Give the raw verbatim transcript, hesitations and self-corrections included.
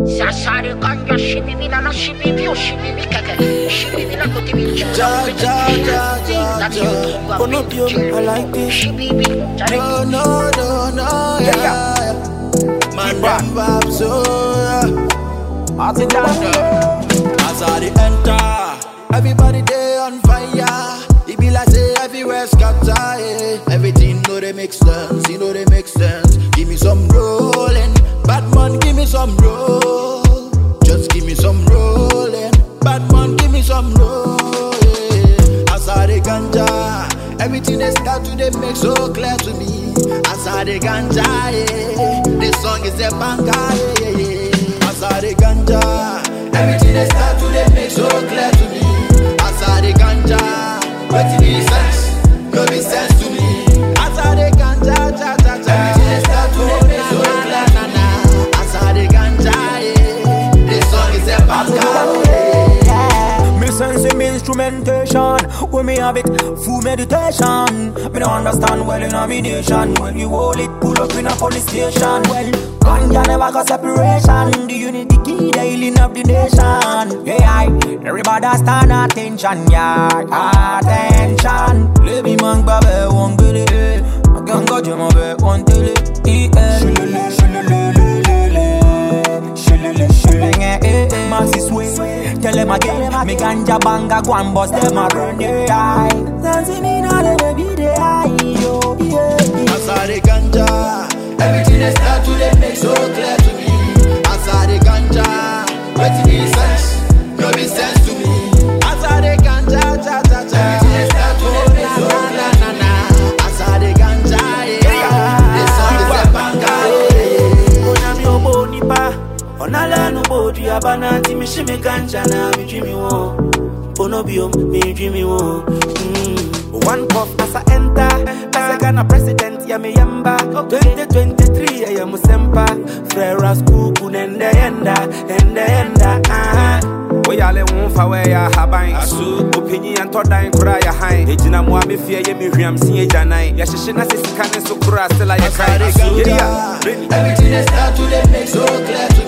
Sasari ganja shibi mina na shibi bio shibi bikeke shibi mina kuti bicha. Ja ja ja ja ja. Konopio, I like this. Shibi bi. No no no no yeah. Man them vibe so. As it down. As I dey enter, everybody dey on fire. It be like say everywhere scatter. Yeah. Everything know they make sense, you know they make sense. Give me some rolling, bad man, give me some roll. Just give me some rolling, bad man, give me some roll. Yeah. As I dey ganja, everything they start to they make so clear to me. As I dey ganja, yeah. This song is a banger. Yeah, yeah, yeah. As I dey ganja, everything they start to they make so clear to me. As I dey ganja, wetin be sense, no be sense to me. As I dey ganja, ja ja ja, everything they start to they make so clear na na. As I dey ganja, yeah, this song is a banger. Yeah. Me sense in me instrumentation. When me have it, full meditation. Me don't understand well in a me nation. When you hold it, pull up in a police station. Well, ganja never got separation. The unity key, the healing of the nation. Yeah, I, everybody stand attention, yeah, attention. Let me man babe, one billy. I can't go to my bed, one daily. Shillele, shillele, shillele, shillele, shillele. Masses way, tell them again. Me ganja banga, go and bust them a run, yeah. Dancing in all the baby, they high, yo, yeah. As I dey ganja, everything they start to they make so clear to me. As I dey ganja, wetin be sense, no be sense to me. As I dey ganja, ja ja ja, everything they start to they make so clear na na. As I dey ganja, yeah, this song is a banger. Onami obo nipa, onala no bo di abana ti mi shime ganja na mi dreamy wo. Onobio mi dreamy wo. One puff as I enter, as I Ghana president ya me yamba. twenty twenty-three I am Musempa. Frera school kunende enda, enda enda. Ah. We alle won fa we ya haban asu opinyi anto dan kura ya han ejina mo ame fie ye me hwiam sin ejanan ya hyehye na sesika ne so kura stella ya kai asu Everything they start to they make so clear to